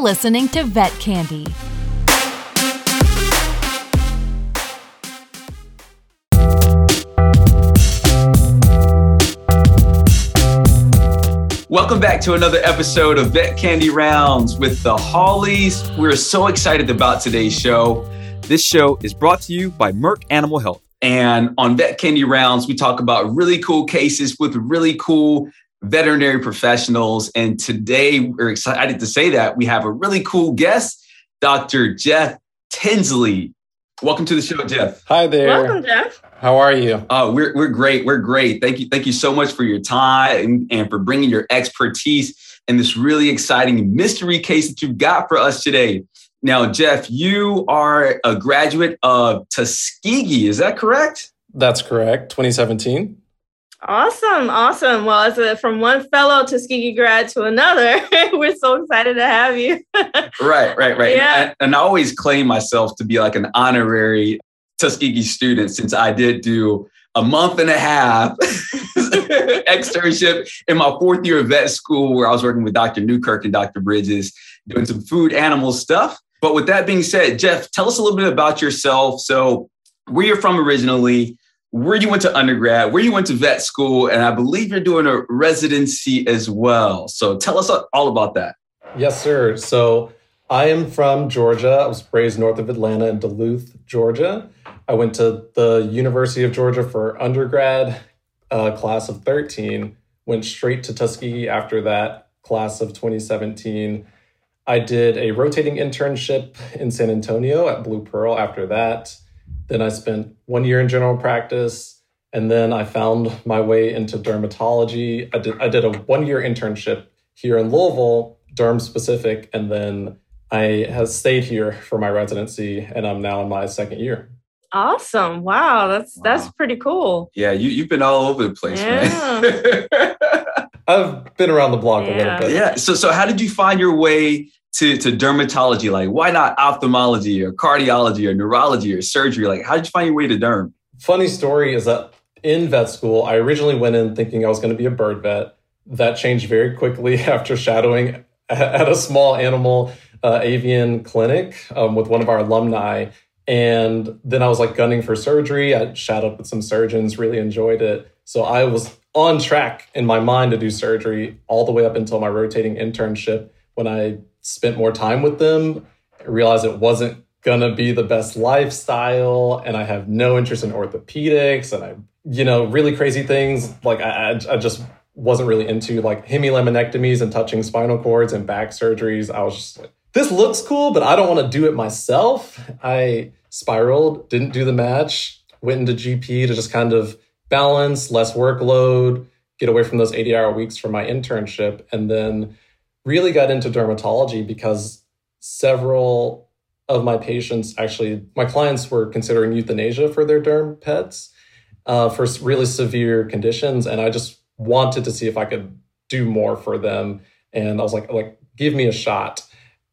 listening to Vet Candy. Welcome back to another episode of Vet Candy Rounds with the Hawleys. We're so excited about today's show. This show is brought to you by Merck Animal Health. And on Vet Candy Rounds, we talk about really cool cases with really cool veterinary professionals. And today, we're excited to say that we have a really cool guest, Dr. Jeff Tinsley. Welcome to the show, Jeff. Hi there. Welcome, Jeff. How are you? Oh, we're great. We're great. Thank you so much for your time and for bringing your expertise in this really exciting mystery case that you've got for us today. Now, Jeff, you are a graduate of Tuskegee. Is that correct? That's correct. 2017. Awesome. Well, from one fellow Tuskegee grad to another, we're so excited to have you. Right. Yeah. And I always claim myself to be like an honorary Tuskegee student since I did do a month and a half externship in my fourth year of vet school where I was working with Dr. Newkirk and Dr. Bridges doing some food animal stuff. But with that being said, Jeff, tell us a little bit about yourself. So where you're from originally, where you went to undergrad, where you went to vet school, and I believe you're doing a residency as well. So tell us all about that. Yes, sir. So I am from Georgia. I was raised north of Atlanta in Duluth, Georgia. I went to the University of Georgia for undergrad, class of 13, went straight to Tuskegee after that, class of 2017. I did a rotating internship in San Antonio at Blue Pearl after that. Then I spent 1 year in general practice, and then I found my way into dermatology. I did a 1 year internship here in Louisville, derm specific, and then I have stayed here for my residency, and I'm now in my second year. Awesome. Wow. That's pretty cool. Yeah, you've been all over the place, man. I've been around the block a little bit. Yeah. So how did you find your way to dermatology? Like, why not ophthalmology or cardiology or neurology or surgery? Like, how did you find your way to derm? Funny story is that in vet school, I originally went in thinking I was going to be a bird vet. That changed very quickly after shadowing at a small animal avian clinic with one of our alumni. And then I was like gunning for surgery. I shadowed with some surgeons, really enjoyed it. So I was on track in my mind to do surgery all the way up until my rotating internship. When I spent more time with them, I realized it wasn't going to be the best lifestyle. And I have no interest in orthopedics and really crazy things. Like I just wasn't really into like hemilaminectomies and touching spinal cords and back surgeries. I was just like, this looks cool, but I don't want to do it myself. I spiraled, didn't do the match, went into GP to just kind of balance, less workload, get away from those 80-hour weeks for my internship, and then really got into dermatology because several of my patients, actually, my clients were considering euthanasia for their derm pets for really severe conditions. And I just wanted to see if I could do more for them. And I was like, give me a shot.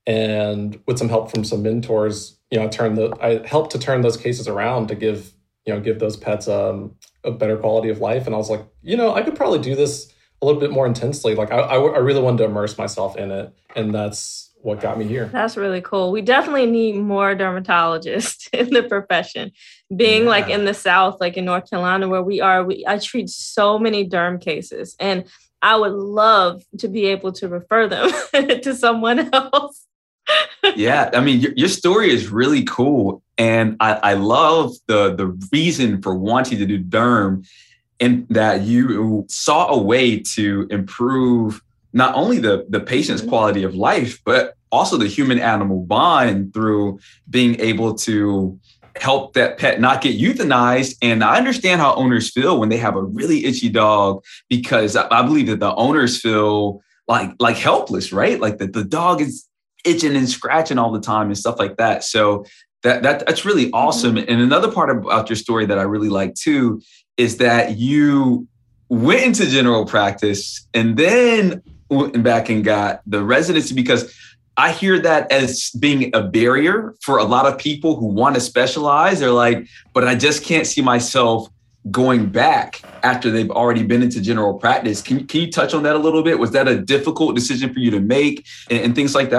And with some help from some mentors, I helped to turn those cases around to give those pets a better quality of life. And I was like, I could probably do this a little bit more intensely. Like I really wanted to immerse myself in it. And that's what got me here. That's really cool. We definitely need more dermatologists in the profession. Being like in the South, like in North Carolina, where we are, I treat so many derm cases, and I would love to be able to refer them to someone else. Yeah, I mean, your story is really cool. And I love the reason for wanting to do derm, in that you saw a way to improve not only the patient's quality of life, but also the human-animal bond through being able to help that pet not get euthanized. And I understand how owners feel when they have a really itchy dog, because I believe that the owners feel like helpless, right? Like the dog is itching and scratching all the time and stuff like that. So that's really awesome. And another part about your story that I really like too is that you went into general practice and then went back and got the residency, because I hear that as being a barrier for a lot of people who want to specialize. They're like, but I just can't see myself going back after they've already been into general practice. Can you touch on that a little bit? Was that a difficult decision for you to make and things like that?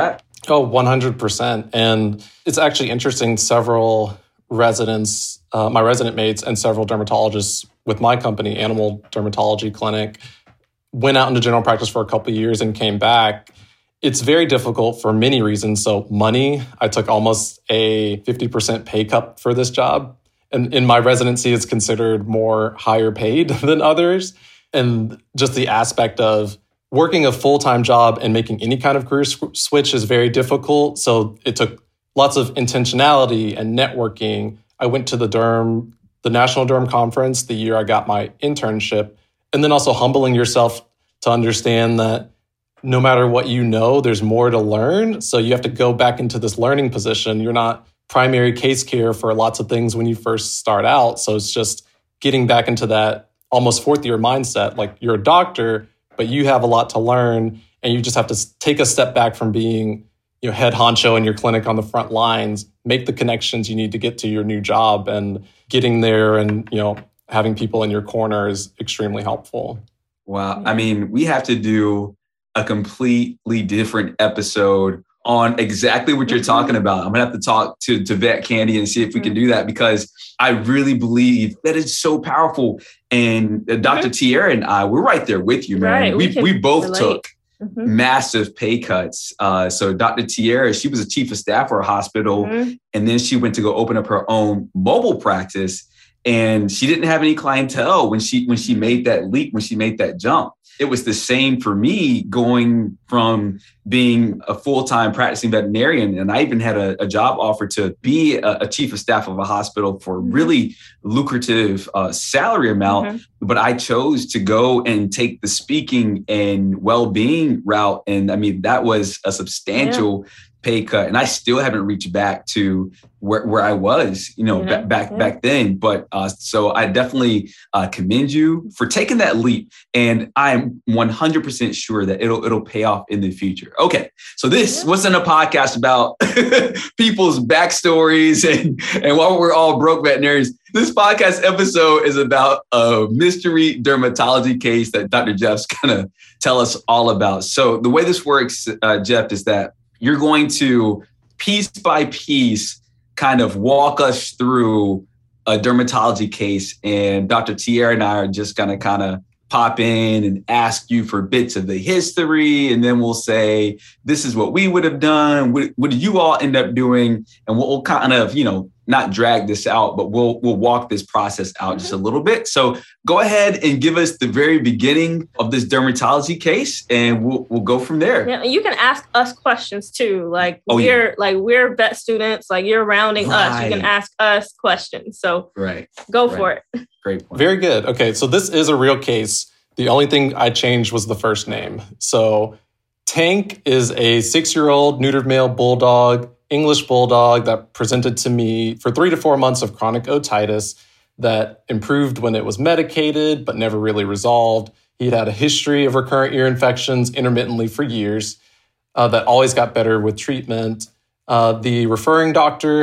Oh, 100%. And it's actually interesting. Several residents, my resident mates and several dermatologists with my company, Animal Dermatology Clinic, went out into general practice for a couple of years and came back. It's very difficult for many reasons. So money, I took almost a 50% pay cut for this job. And in my residency, it's considered more higher paid than others. And just the aspect of working a full-time job and making any kind of career switch is very difficult. So it took lots of intentionality and networking. I went to the National Derm Conference the year I got my internship, and then also humbling yourself to understand that no matter what you know, there's more to learn. So you have to go back into this learning position. You're not primary case care for lots of things when you first start out. So it's just getting back into that almost fourth year mindset. Like you're a doctor, but you have a lot to learn, and you just have to take a step back from being, head honcho in your clinic on the front lines, make the connections you need to get to your new job, and getting there and, having people in your corner is extremely helpful. Wow. I mean, we have to do a completely different episode on exactly what you're talking about. I'm going to have to talk to Vet Candy and see if we can do that, because I really believe that it's so powerful. And Dr. Tierra and I, we're right there with you, man. Right, we both took massive pay cuts. So Dr. Tierra, she was a chief of staff for a hospital, and then she went to go open up her own mobile practice. And she didn't have any clientele when she made that leap, when she made that jump. It was the same for me going from being a full-time practicing veterinarian. And I even had a job offer to be a chief of staff of a hospital for a really lucrative salary amount. But I chose to go and take the speaking and well-being route. And I mean, that was a substantial pay cut. And I still haven't reached back to where I was, back then. But so I definitely commend you for taking that leap. And I'm 100% sure that it'll pay off in the future. Okay. So this wasn't a podcast about people's backstories and why we're all broke veterinarians. This podcast episode is about a mystery dermatology case that Dr. Jeff's going to tell us all about. So the way this works, Jeff, is that you're going to piece by piece kind of walk us through a dermatology case, and Dr. Tierra and I are just going to kind of pop in and ask you for bits of the history, and then we'll say, this is what we would have done. What did you all end up doing? And we'll kind of, not drag this out, but we'll walk this process out just a little bit. So go ahead and give us the very beginning of this dermatology case, and we'll go from there. Yeah, you can ask us questions too. Like we're vet students. Like you're rounding us. You can ask us questions. So go for it. Great point. Very good. Okay, so this is a real case. The only thing I changed was the first name. So Tank is a 6-year-old neutered male bulldog, English bulldog, that presented to me for 3 to 4 months of chronic otitis that improved when it was medicated, but never really resolved. He'd had a history of recurrent ear infections intermittently for years that always got better with treatment. The referring doctor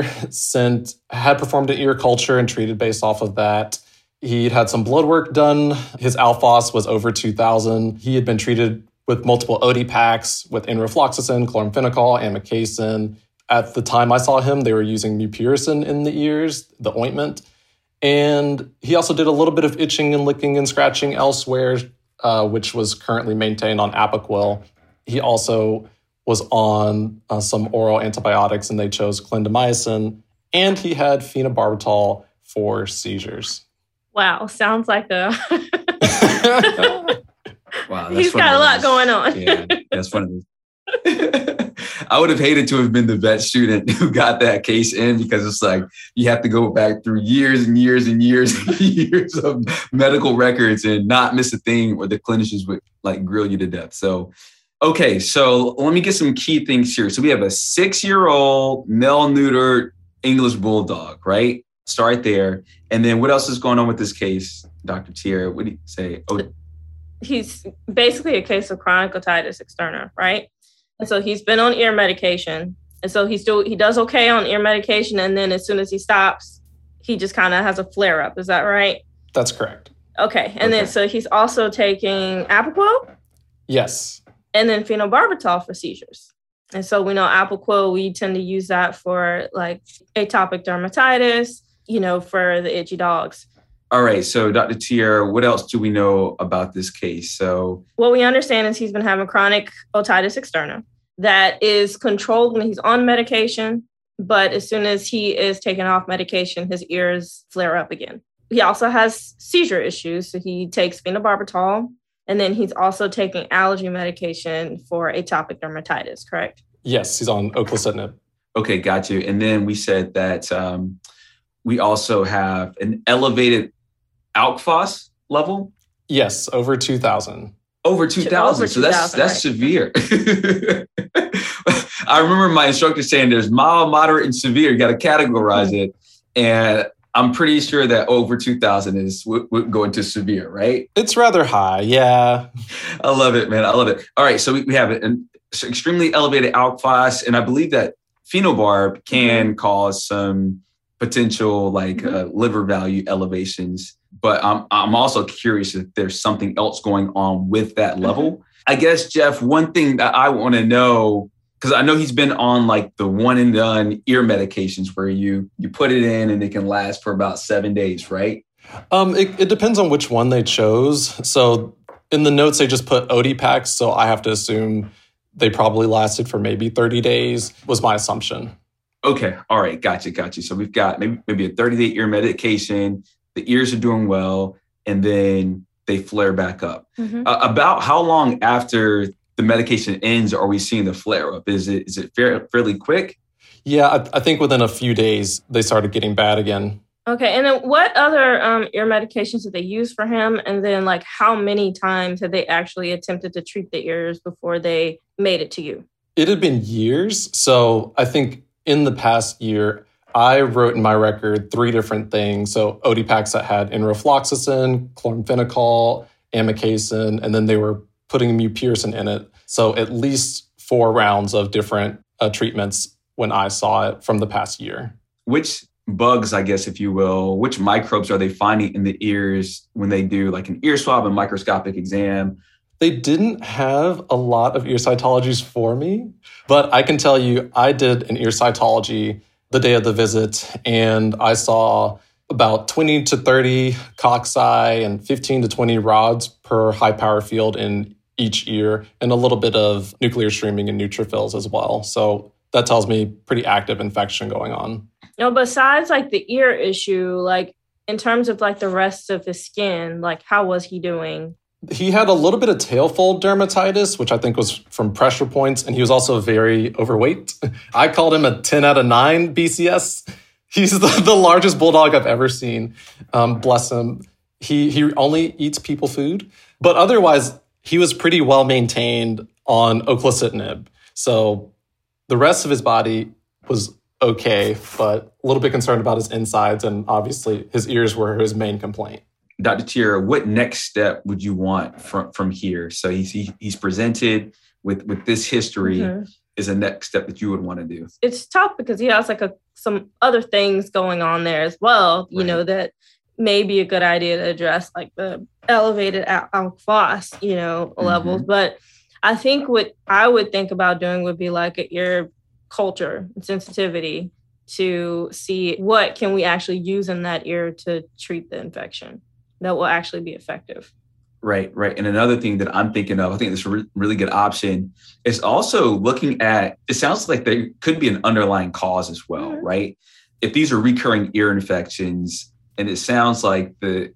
had performed an ear culture and treated based off of that. He'd had some blood work done. His alphos was over 2,000. He had been treated with multiple OD packs with enrofloxacin, chloramphenicol, amikacin. At the time I saw him, they were using mupirocin in the ears, the ointment. And he also did a little bit of itching and licking and scratching elsewhere, which was currently maintained on Apoquel. He also was on some oral antibiotics, and they chose clindamycin. And he had phenobarbital for seizures. Wow, sounds like a... Wow, he's got a lot going on. Yeah, that's one of those. I would have hated to have been the vet student who got that case in, because it's like you have to go back through years and years and years and years of medical records and not miss a thing, or the clinicians would like grill you to death. So, okay, so let me get some key things here. So we have a 6-year-old male neutered English bulldog, right? Start there. And then what else is going on with this case, Dr. Tierra? What do you say? Oh, he's basically a case of chronic otitis externa, right? And so he's been on ear medication. And so he does okay on ear medication. And then as soon as he stops, he just kind of has a flare up. Is that right? That's correct. Okay. And then so he's also taking Apoquel? Yes. And then phenobarbital for seizures. And so we know Apoquel, we tend to use that for like atopic dermatitis, for the itchy dogs. All right. So Dr. Tierra, what else do we know about this case? So what we understand is he's been having chronic otitis externa that is controlled when he's on medication. But as soon as he is taken off medication, his ears flare up again. He also has seizure issues. So he takes phenobarbital, and then he's also taking allergy medication for atopic dermatitis, correct? Yes, he's on oclacitinib. Okay, got you. And then we said that we also have an elevated ALK Phos level. Yes, over 2,000. Over 2,000. So that's right. Severe. I remember my instructor saying there's mild, moderate, and severe. You got to categorize it. And I'm pretty sure that over 2,000 would go into severe, right? It's rather high, yeah. I love it, man. I love it. All right, so we have an extremely elevated ALK Phos, and I believe that phenobarb can cause some potential liver value elevations. But I'm also curious if there's something else going on with that level. I guess, Jeff, one thing that I want to know, because I know he's been on like the one and done ear medications where you put it in and it can last for about 7 days, right? It depends on which one they chose. So in the notes, they just put Odipax. So I have to assume they probably lasted for maybe 30 days was my assumption. Okay. All right. Gotcha. So we've got maybe a 30-day ear medication. The ears are doing well, and then they flare back up. About how long after the medication ends are we seeing the flare up? Is it fairly quick? Yeah, I think within a few days, they started getting bad again. Okay. And then what other ear medications did they use for him? And then how many times had they actually attempted to treat the ears before they made it to you? It had been years. So I think in the past year, I wrote in my record 3 different things. So Odipax that had enrofloxacin, chloramphenicol, amikacin, and then they were putting mupirocin in it. So at least 4 rounds of different treatments when I saw it from the past year. Which bugs, I guess, if you will, which microbes are they finding in the ears when they do like an ear swab and microscopic exam? They didn't have a lot of ear cytologies for me, but I can tell you I did an ear cytology the day of the visit, and I saw about 20 to 30 cocci and 15 to 20 rods per high power field in each ear, and a little bit of nuclear streaming and neutrophils as well. So that tells me pretty active infection going on. Besides the ear issue, in terms of the rest of his skin, how was he doing? He had a little bit of tail fold dermatitis, which I think was from pressure points, and he was also very overweight. I called him a 10 out of 9 BCS. He's the largest bulldog I've ever seen. Bless him. He only eats people food, but otherwise he was pretty well maintained on oclacitinib. So the rest of his body was okay, but a little bit concerned about his insides, and obviously his ears were his main complaint. Dr. Tierra, what next step would you want from here? So he's presented with this history. Is a next step that you would want to do? It's tough because he has some other things going on there as well, that may be a good idea to address, the elevated ALK Phos, levels. But I think what I would think about doing would be an ear culture and sensitivity to see what can we actually use in that ear to treat the infection that will actually be effective. Right. And another thing that I'm thinking of, I think this is a really good option, is also looking at, it sounds like there could be an underlying cause as well, right? If these are recurring ear infections, and it sounds like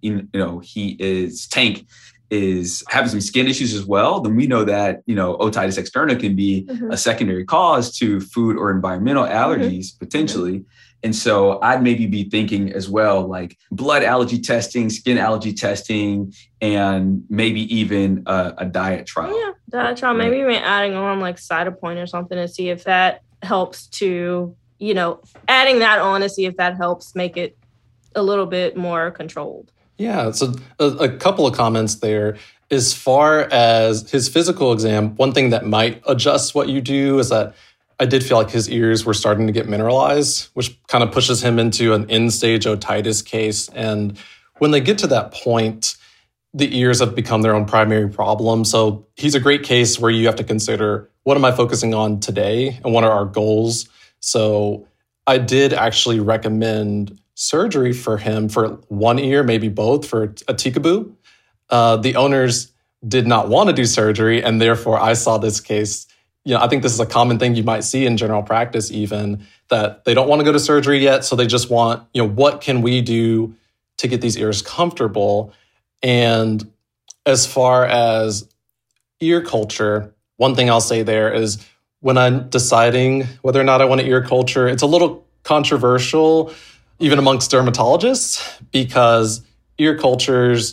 Tank is having some skin issues as well, then we know that, otitis externa can be a secondary cause to food or environmental allergies potentially. And so I'd maybe be thinking as well, blood allergy testing, skin allergy testing, and maybe even a diet trial. Yeah, diet trial. Maybe even adding on Cytopoint or something to see if that helps to, adding that on to see if that helps make it a little bit more controlled. Yeah, so a couple of comments there. As far as his physical exam, one thing that might adjust what you do is that I did feel like his ears were starting to get mineralized, which kind of pushes him into an end-stage otitis case. And when they get to that point, the ears have become their own primary problem. So he's a great case where you have to consider what am I focusing on today and what are our goals? So I did actually recommend surgery for him for one ear, maybe both, for a Tikaboo. The owners did not want to do surgery, and therefore I saw this case. I think this is a common thing you might see in general practice even, that they don't want to go to surgery yet, so they just want, what can we do to get these ears comfortable? And as far as ear culture, one thing I'll say there is when I'm deciding whether or not I want to ear culture, it's a little controversial, even amongst dermatologists, because ear cultures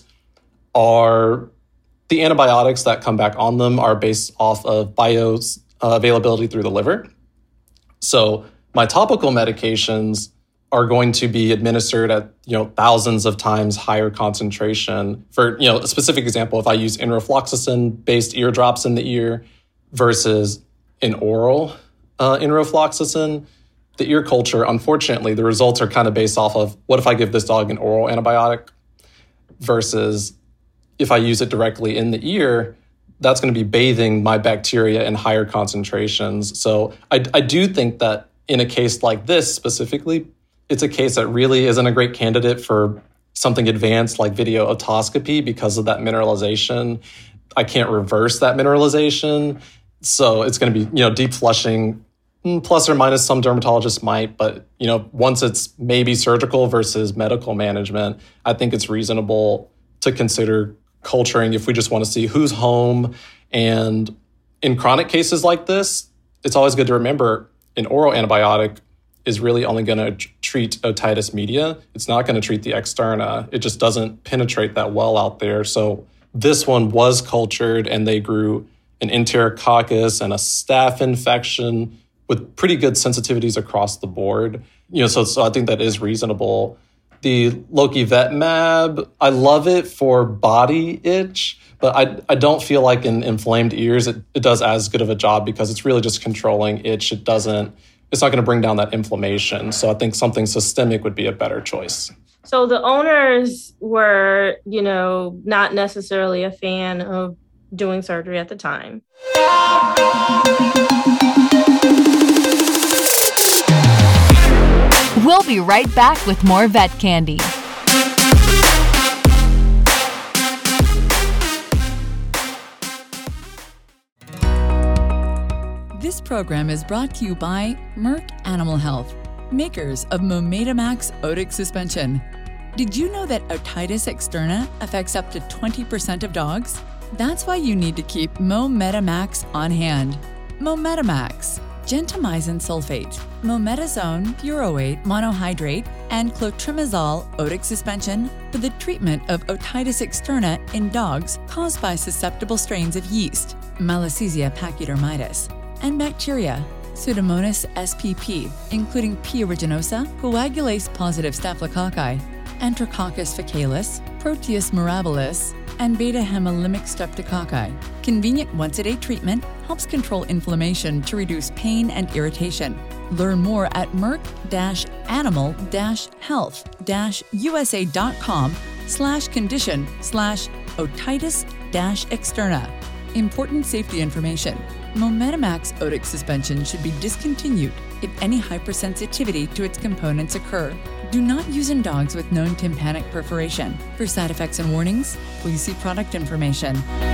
the antibiotics that come back on them are based off of bioavailability through the liver. So my topical medications are going to be administered at thousands of times higher concentration. For a specific example, if I use enrofloxacin-based ear drops in the ear versus an oral enrofloxacin, the ear culture, unfortunately, the results are kind of based off of what if I give this dog an oral antibiotic versus if I use it directly in the ear, that's going to be bathing my bacteria in higher concentrations. So I do think that in a case like this specifically, it's a case that really isn't a great candidate for something advanced like video otoscopy because of that mineralization. I can't reverse that mineralization. So it's going to be, deep flushing, plus or minus some dermatologists might, but, once it's maybe surgical versus medical management, I think it's reasonable to consider culturing if we just want to see who's home. And in chronic cases like this, it's always good to remember an oral antibiotic is really only going to treat otitis media. It's not going to treat the externa. It just doesn't penetrate that well out there. So this one was cultured and they grew an enterococcus and a staph infection with pretty good sensitivities across the board. So I think that is reasonable. The Lokivetimab, I love it for body itch, but I don't feel like in inflamed ears it does as good of a job because it's really just controlling itch. It's not going to bring down that inflammation. So I think something systemic would be a better choice. So the owners were, not necessarily a fan of doing surgery at the time. We'll be right back with more Vet Candy. This program is brought to you by Merck Animal Health, makers of Mometamax otic suspension. Did you know that otitis externa affects up to 20% of dogs? That's why you need to keep Mometamax on hand. Mometamax, gentamicin sulfate, mometazone furoate monohydrate, and clotrimazole otic suspension for the treatment of otitis externa in dogs caused by susceptible strains of yeast, Malassezia pachydermitis, and bacteria, Pseudomonas spp, including P. aeruginosa, coagulase-positive staphylococci, Enterococcus faecalis, Proteus mirabilis, and beta-hemolymic streptococci. Convenient once-a-day treatment helps control inflammation to reduce pain and irritation. Learn more at merck-animal-health-usa.com/condition/otitis-externa. Important safety information. Mometamax otic suspension should be discontinued if any hypersensitivity to its components occur. Do not use in dogs with known tympanic perforation. For side effects and warnings, please see product information.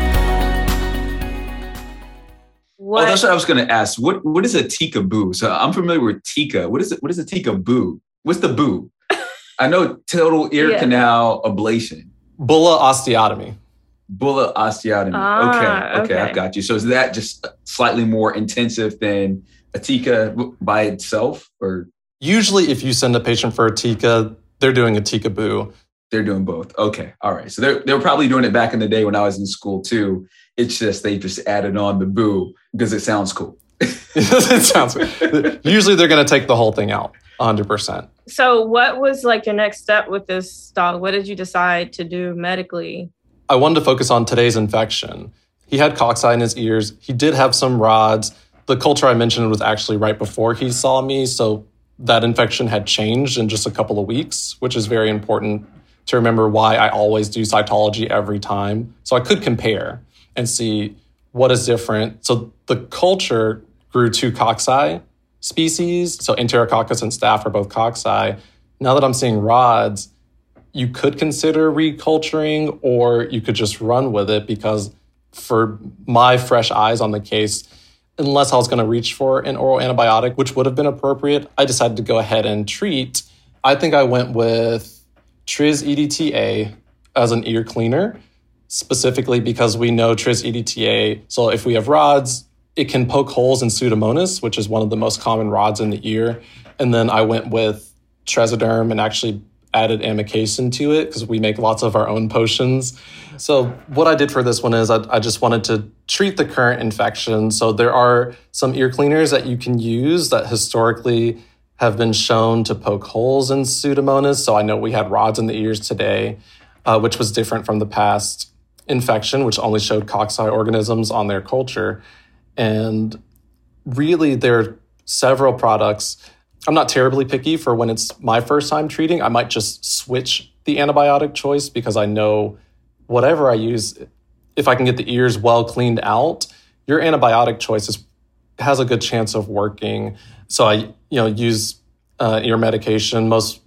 Oh, that's what I was going to ask. What is a Tikaboo? So I'm familiar with Tika. What is a Tikaboo? What's the boo? I know total ear canal ablation. Bulla osteotomy. Bulla osteotomy. Okay, I've got you. So is that just slightly more intensive than a Tika by itself, or? Usually if you send a patient for a Tika, they're doing a Tikaboo. They're doing both. Okay. All right. So they were probably doing it back in the day when I was in school too. It's just they just added on the boo because it sounds cool. It sounds cool. Usually they're going to take the whole thing out 100%. So what was like your next step with this dog? What did you decide to do medically? I wanted to focus on today's infection. He had cocci in his ears. He did have some rods. The culture I mentioned was actually right before he saw me. So that infection had changed in just a couple of weeks, which is very important to remember why I always do cytology every time. So I could compare and see what is different. So the culture grew 2 cocci species. So Enterococcus and Staph are both cocci. Now that I'm seeing rods, you could consider reculturing, or you could just run with it, because for my fresh eyes on the case, unless I was going to reach for an oral antibiotic, which would have been appropriate, I decided to go ahead and treat. I think I went with Tris EDTA as an ear cleaner, specifically because we know Tris EDTA. So if we have rods, it can poke holes in Pseudomonas, which is one of the most common rods in the ear. And then I went with Trazodone and actually added amikacin to it because we make lots of our own potions. So what I did for this one is I just wanted to treat the current infection. So there are some ear cleaners that you can use that historically have been shown to poke holes in Pseudomonas. So I know we had rods in the ears today, which was different from the past infection, which only showed cocci organisms on their culture. And really, there are several products. I'm not terribly picky for when it's my first time treating. I might just switch the antibiotic choice because I know whatever I use, if I can get the ears well cleaned out, your antibiotic choice has a good chance of working. So I use ear medication. Most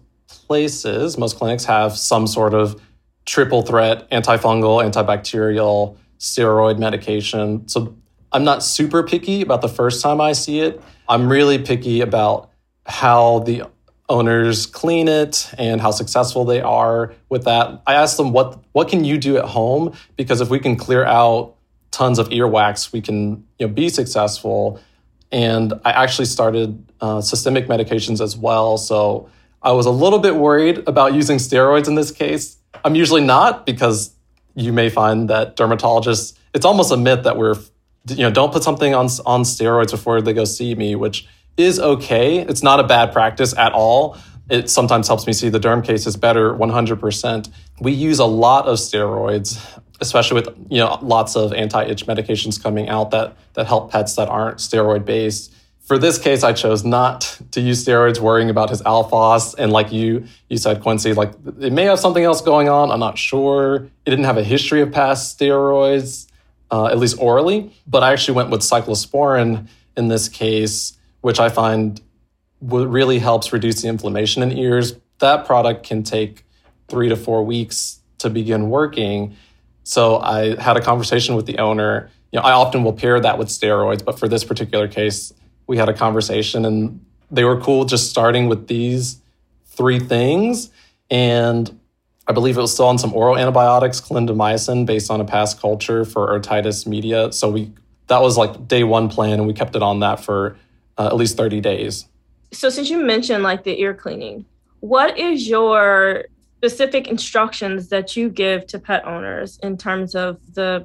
places, most clinics have some sort of triple threat antifungal, antibacterial, steroid medication. So I'm not super picky about the first time I see it. I'm really picky about how the owners clean it and how successful they are with that. I asked them, what can you do at home? Because if we can clear out tons of earwax, we can be successful. And I actually started systemic medications as well. So I was a little bit worried about using steroids in this case. I'm usually not, because you may find that dermatologists, it's almost a myth that don't put something on steroids before they go see me, which is okay. It's not a bad practice at all. It sometimes helps me see the derm cases better 100%. We use a lot of steroids, especially with lots of anti-itch medications coming out that help pets that aren't steroid based. For this case, I chose not to use steroids, worrying about his alphos. And like you said, Quincy, like it may have something else going on. I'm not sure. It didn't have a history of past steroids, at least orally. But I actually went with cyclosporin in this case, which I find really helps reduce the inflammation in ears. That product can take 3 to 4 weeks to begin working. So I had a conversation with the owner. I often will pair that with steroids, but for this particular case, we had a conversation and they were cool just starting with these 3 things. And I believe it was still on some oral antibiotics, clindamycin, based on a past culture for otitis media. So that was like day 1 plan, and we kept it on that for at least 30 days. So since you mentioned like the ear cleaning, what is your specific instructions that you give to pet owners in terms of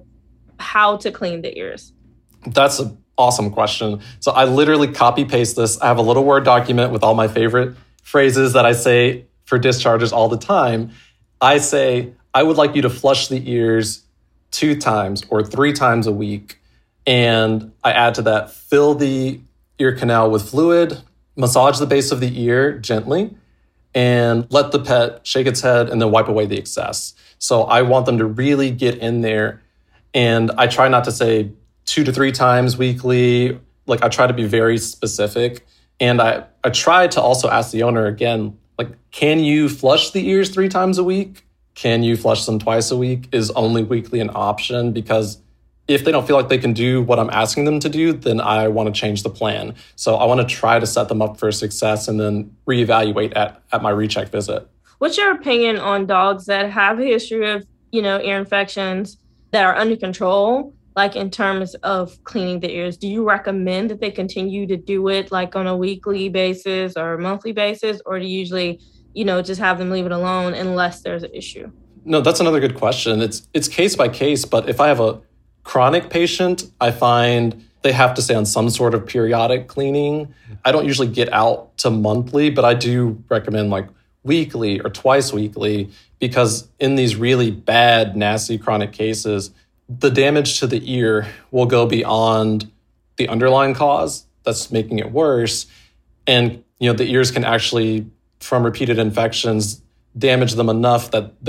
how to clean the ears? That's an awesome question. So I literally copy paste this. I have a little Word document with all my favorite phrases that I say for discharges all the time. I say, I would like you to flush the ears 2 times or 3 times a week. And I add to that, fill the ear canal with fluid, massage the base of the ear gently, and let the pet shake its head and then wipe away the excess. So I want them to really get in there. And I try not to say 2 to 3 times weekly. Like I try to be very specific. And I try to also ask the owner again, like, can you flush the ears 3 times a week? Can you flush them twice a week? Is only weekly an option? Because if they don't feel like they can do what I'm asking them to do, then I want to change the plan. So I want to try to set them up for success and then reevaluate at my recheck visit. What's your opinion on dogs that have a history of, ear infections that are under control, like in terms of cleaning the ears? Do you recommend that they continue to do it like on a weekly basis or a monthly basis, or do you usually, just have them leave it alone unless there's an issue? No, that's another good question. It's case by case, but if I have a chronic patient, I find they have to stay on some sort of periodic cleaning. I don't usually get out to monthly, but I do recommend like weekly or twice weekly, because in these really bad, nasty chronic cases, the damage to the ear will go beyond the underlying cause that's making it worse. And, the ears can actually, from repeated infections, damage them enough that they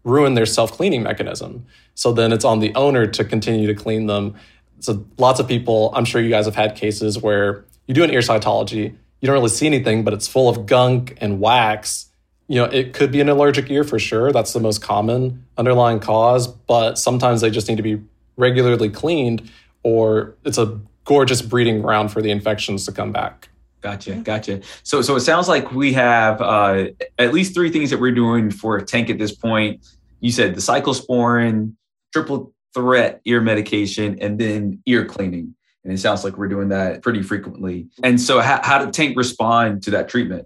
ruin their self-cleaning mechanism. So then it's on the owner to continue to clean them. So lots of people, I'm sure you guys have had cases where you do an ear cytology, you don't really see anything, but it's full of gunk and wax. It could be an allergic ear for sure. That's the most common underlying cause, but sometimes they just need to be regularly cleaned, or it's a gorgeous breeding ground for the infections to come back. Gotcha. So it sounds like we have at least 3 things that we're doing for Tank at this point. You said the cyclosporin, triple threat ear medication, and then ear cleaning. And it sounds like we're doing that pretty frequently. And so how did Tank respond to that treatment?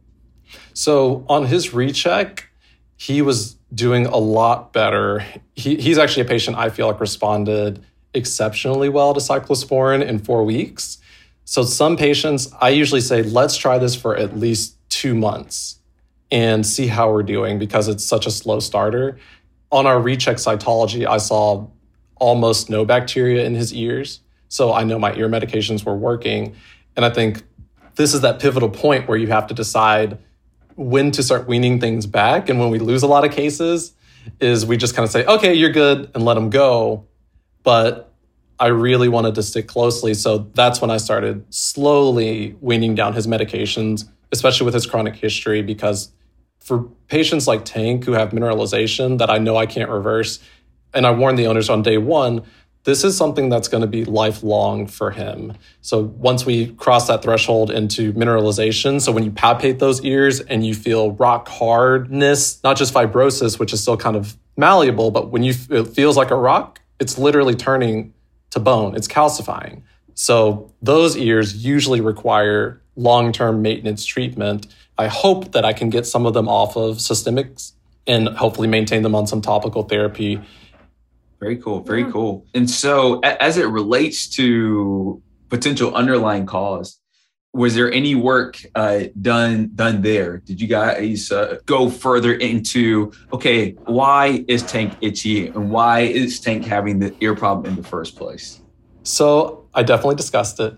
So on his recheck, he was doing a lot better. He's actually a patient I feel like responded exceptionally well to cyclosporin in 4 weeks. So some patients, I usually say, let's try this for at least 2 months and see how we're doing because it's such a slow starter. On our recheck cytology, I saw almost no bacteria in his ears. So I know my ear medications were working. And I think this is that pivotal point where you have to decide when to start weaning things back. And when we lose a lot of cases is we just kind of say, okay, you're good, and let them go. But I really wanted to stick closely. So that's when I started slowly weaning down his medications, especially with his chronic history, because for patients like Tank who have mineralization that I know I can't reverse, and I warned the owners on day 1, this is something that's going to be lifelong for him. So once we cross that threshold into mineralization, so when you palpate those ears and you feel rock hardness, not just fibrosis, which is still kind of malleable, but when it feels like a rock, it's literally turning to bone. It's calcifying. So those ears usually require long-term maintenance treatment. I hope that I can get some of them off of systemics and hopefully maintain them on some topical therapy. Very cool. Very cool. And so as it relates to potential underlying cause, was there any work done there? Did you guys go further into, okay, why is Tank itchy and why is Tank having the ear problem in the first place? So I definitely discussed it.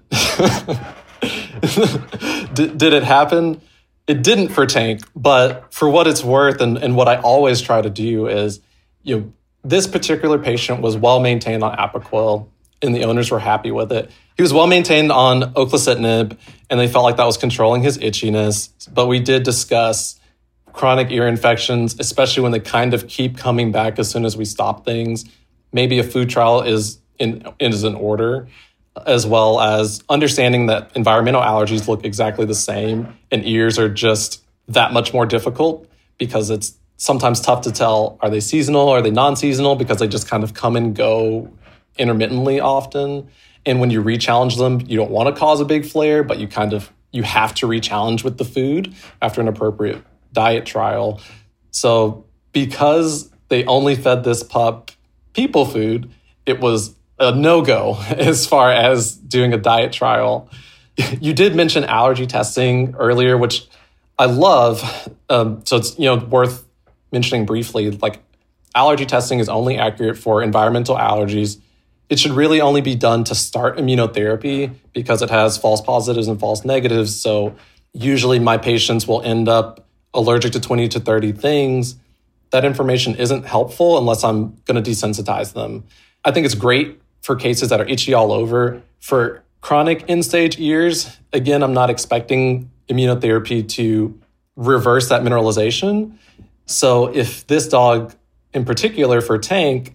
Did it happen? It didn't for Tank, but for what it's worth and what I always try to do is, this particular patient was well maintained on Apoquel and the owners were happy with it. He was well maintained on oclacitinib and they felt like that was controlling his itchiness. But we did discuss chronic ear infections, especially when they kind of keep coming back as soon as we stop things. Maybe a food trial is in order, as well as understanding that environmental allergies look exactly the same and ears are just that much more difficult because it's sometimes tough to tell, are they seasonal, are they non-seasonal, because they just kind of come and go intermittently often. And when you re-challenge them, you don't want to cause a big flare, but you have to re-challenge with the food after an appropriate diet trial. So because they only fed this pup people food, it was a no-go as far as doing a diet trial. You did mention allergy testing earlier, which I love. So it's worth mentioning briefly, like allergy testing is only accurate for environmental allergies. It should really only be done to start immunotherapy because it has false positives and false negatives. So usually my patients will end up allergic to 20 to 30 things. That information isn't helpful unless I'm going to desensitize them. I think it's great for cases that are itchy all over. For chronic end-stage ears, again, I'm not expecting immunotherapy to reverse that mineralization. So if this dog in particular for Tank,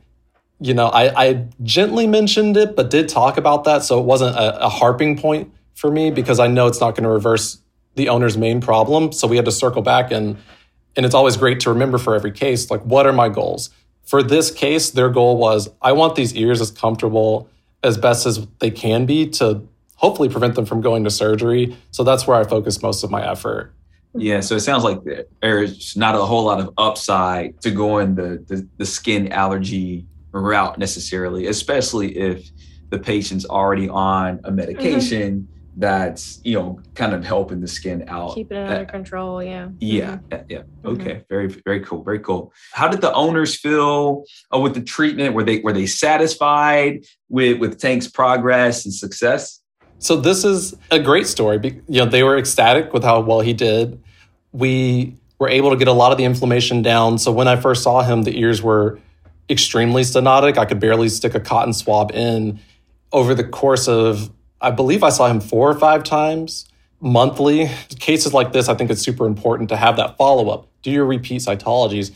I gently mentioned it, but did talk about that. So it wasn't a harping point for me because I know it's not going to reverse the owner's main problem. So we had to circle back and it's always great to remember for every case, like, what are my goals? For this case, their goal was, I want these ears as comfortable as best as they can be to hopefully prevent them from going to surgery. So that's where I focus most of my effort. Yeah, so it sounds like there's not a whole lot of upside to going the skin allergy route necessarily, especially if the patient's already on a medication that's, kind of helping the skin out. Keeping it under control, yeah. Yeah. Okay, very, very cool, very cool. How did the owners feel with the treatment? Were they satisfied with Tank's progress and success? So this is a great story. They were ecstatic with how well he did. We we're able to get a lot of the inflammation down. So when I first saw him, the ears were extremely stenotic. I could barely stick a cotton swab in. Over the course of, I believe I saw him 4 or 5 times monthly. Cases like this, I think it's super important to have that follow-up. Do your repeat cytologies.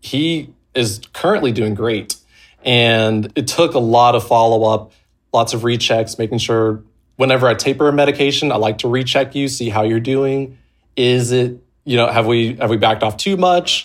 He is currently doing great. And it took a lot of follow-up, lots of rechecks, making sure whenever I taper a medication, I like to recheck you, see how you're doing. Is it, have we backed off too much?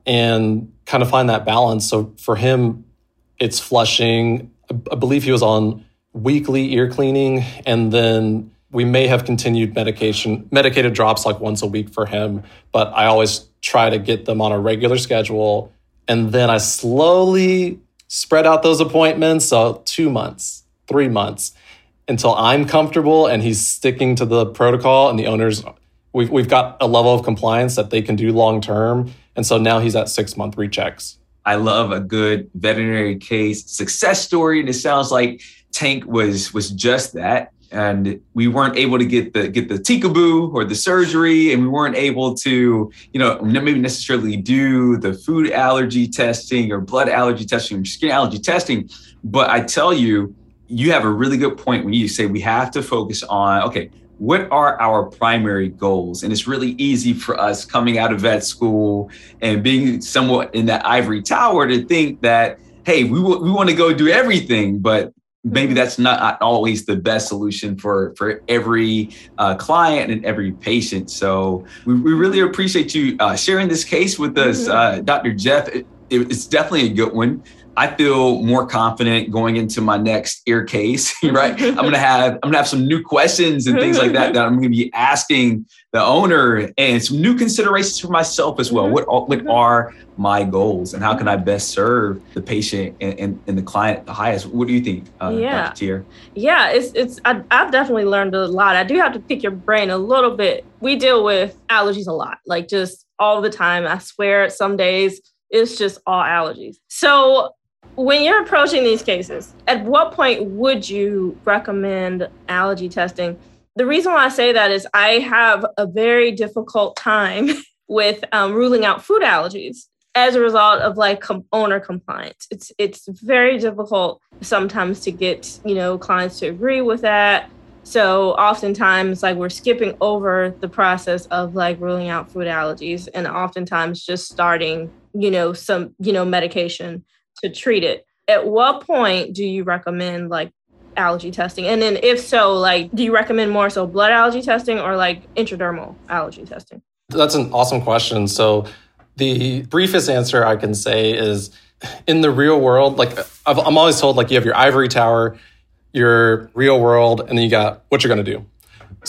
And kind of find that balance. So for him, it's flushing. I believe he was on weekly ear cleaning, and then we may have continued medicated drops like once a week for him, but I always try to get them on a regular schedule. And then I slowly spread out those appointments. So 2 months, 3 months, until I'm comfortable and he's sticking to the protocol, and the owners, we've got a level of compliance that they can do long-term. And so now he's at 6-month rechecks. I love a good veterinary case success story. And it sounds like Tank was just that. And we weren't able to get the Tikaboo or the surgery, and we weren't able to, maybe necessarily do the food allergy testing or blood allergy testing or skin allergy testing. But I tell you, you have a really good point when you say we have to focus on, okay, what are our primary goals? And it's really easy for us coming out of vet school and being somewhat in that ivory tower to think that, hey, we want to go do everything, but maybe that's not always the best solution for every client and every patient. So we really appreciate you sharing this case with us, Dr. Jeff. It's definitely a good one. I feel more confident going into my next ear case, right? I'm gonna have some new questions and things like that I'm gonna be asking the owner, and some new considerations for myself as well. What are my goals, and how can I best serve the patient and the client the highest? What do you think, Dr. Tier? Yeah, I've definitely learned a lot. I do have to pick your brain a little bit. We deal with allergies a lot, like just all the time. I swear some days it's just all allergies. So when you're approaching these cases, at what point would you recommend allergy testing? The reason why I say that is I have a very difficult time with ruling out food allergies as a result of owner compliance. It's very difficult sometimes to get, clients to agree with that. So oftentimes we're skipping over the process of ruling out food allergies, and oftentimes just starting, some, medication to treat it. At what point do you recommend allergy testing? And then if so, do you recommend more so blood allergy testing or intradermal allergy testing? That's an awesome question. So the briefest answer I can say is, in the real world, I'm always told, you have your ivory tower, your real world, and then you got what you're going to do.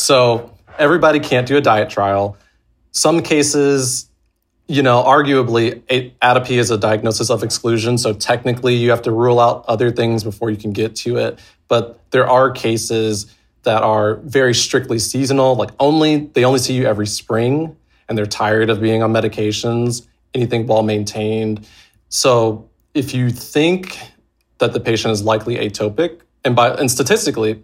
So everybody can't do a diet trial. Some cases, arguably atopy is a diagnosis of exclusion. So technically you have to rule out other things before you can get to it. But there are cases that are very strictly seasonal, they only see you every spring, and they're tired of being on medications, anything well maintained. So if you think that the patient is likely atopic, and statistically,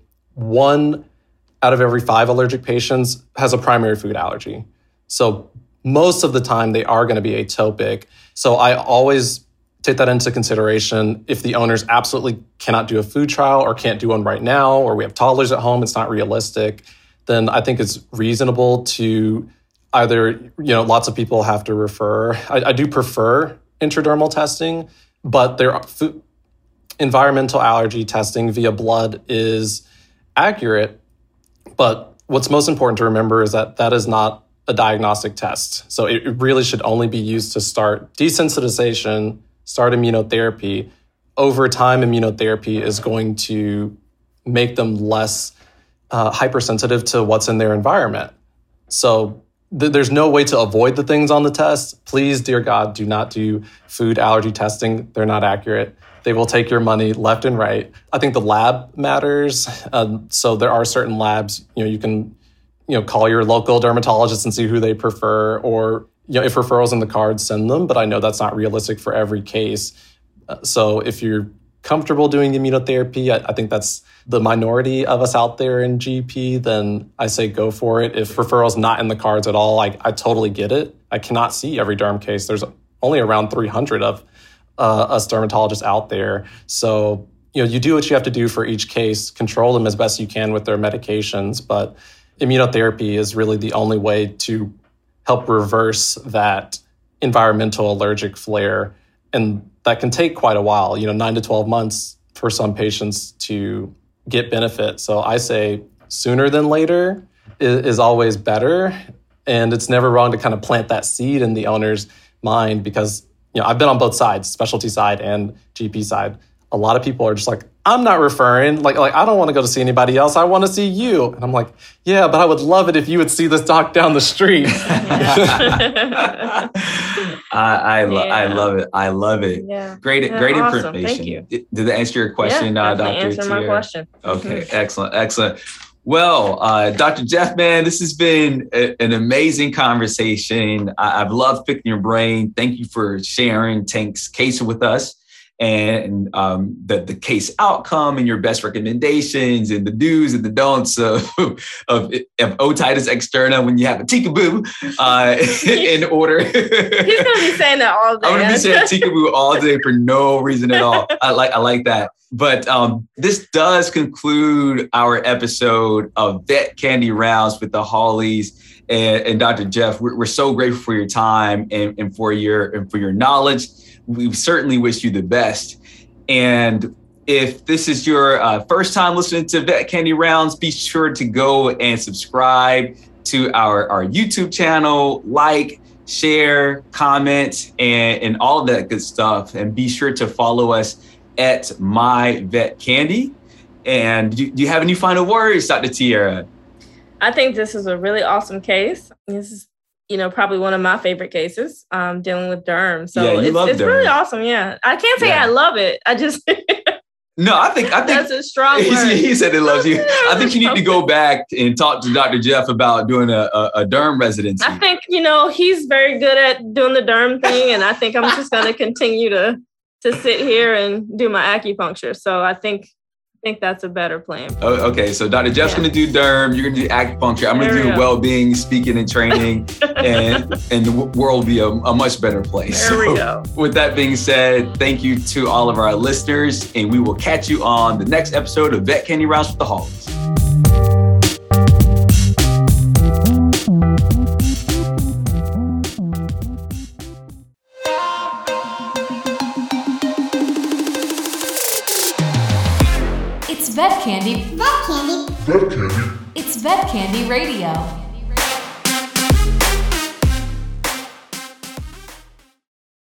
1 out of every 5 allergic patients has a primary food allergy. So most of the time they are going to be atopic. So I always take that into consideration. If the owners absolutely cannot do a food trial or can't do one right now, or we have toddlers at home, it's not realistic, then I think it's reasonable to either, lots of people have to refer. I do prefer intradermal testing, but environmental allergy testing via blood is accurate. But what's most important to remember is that is not a diagnostic test. So it really should only be used to start desensitization, start immunotherapy. Over time, immunotherapy is going to make them less hypersensitive to what's in their environment. So there's no way to avoid the things on the test. Please, dear God, do not do food allergy testing. They're not accurate. They will take your money left and right. I think the lab matters. So there are certain labs, you can call your local dermatologist and see who they prefer, or, if referrals in the cards, send them. But I know that's not realistic for every case. So if you're comfortable doing immunotherapy, I think that's the minority of us out there in GP, then I say go for it. If referral's not in the cards at all, I totally get it. I cannot see every derm case. There's only around 300 of us dermatologists out there. So, you do what you have to do for each case, control them as best you can with their medications, but immunotherapy is really the only way to help reverse that environmental allergic flare. And that can take quite a while, 9 to 12 months for some patients to get benefit. So I say sooner than later is always better. And it's never wrong to kind of plant that seed in the owner's mind because, I've been on both sides, specialty side and GP side. A lot of people are just like, I'm not referring. Like I don't want to go to see anybody else. I want to see you. And I'm like, yeah, but I would love it if you would see this doc down the street. I love it. I love it. Yeah. Great Awesome. information. Thank you. Did that answer your question, Dr. Answer my question. Okay, excellent. Well, Dr. Jeff, man, this has been an amazing conversation. I've loved picking your brain. Thank you for sharing Tank's case with us and the case outcome and your best recommendations and the do's and the don'ts of otitis externa when you have a Tikaboo in order. He's going to be saying that all day. I'm going to be saying Tikaboo all day for no reason at all. I like that. But this does conclude our episode of Vet Candy Rounds with the Hawleys and Dr. Jeff. We're so grateful for your time and for your knowledge. We certainly wish you the best. And if this is your first time listening to Vet Candy Rounds, be sure to go and subscribe to our YouTube channel, like, share, comment, and all of that good stuff. And be sure to follow us at My Vet Candy. And do you have any final words, Dr. Tierra? I think this is a really awesome case. This is, probably one of my favorite cases dealing with derm. So it's derm. Really awesome. Yeah. I can't say I love it. I just... No, I think that's a strong word. He said he loves you. I think you need to go back and talk to Dr. Jeff about doing a derm residency. I think, he's very good at doing the derm thing. And I think I'm just going to continue to sit here and do my acupuncture. So I think that's a better plan. Oh, okay, so Dr. Jeff's going to do derm. You're going to do acupuncture. I'm going to do well-being, speaking, and training, and the world will be a much better place. There we go. With that being said, thank you to all of our listeners, and we will catch you on the next episode of Vet Candy Rounds with the Hawleys. Vet Candy. Vet Candy. It's Vet Candy Radio.